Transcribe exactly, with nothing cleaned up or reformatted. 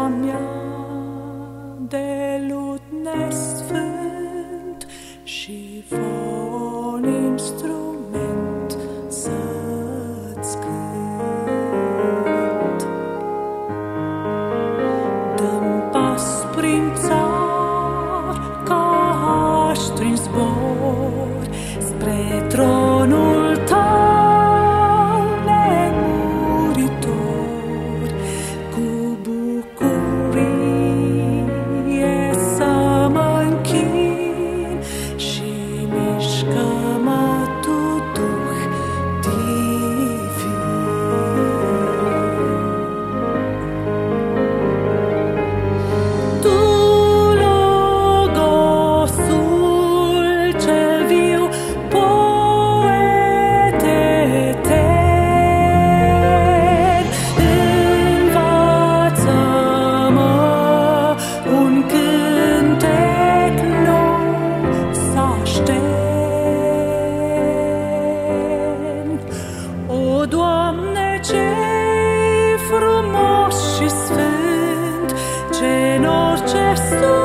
inima mea de lut nesfânt și fă-n instrument să-ți cânt. Dă-mi pas prin țar ca aștri în zbor spre tronul tău nemuritor, cu bucurie să mă închin și mișcă-mă tu, Duh divin. Tu, Logosul cel viu, poet etern, învață-mă un cântec nou să aștern. O, Doamne, ce-i frumos și sfânt, ce în orice sun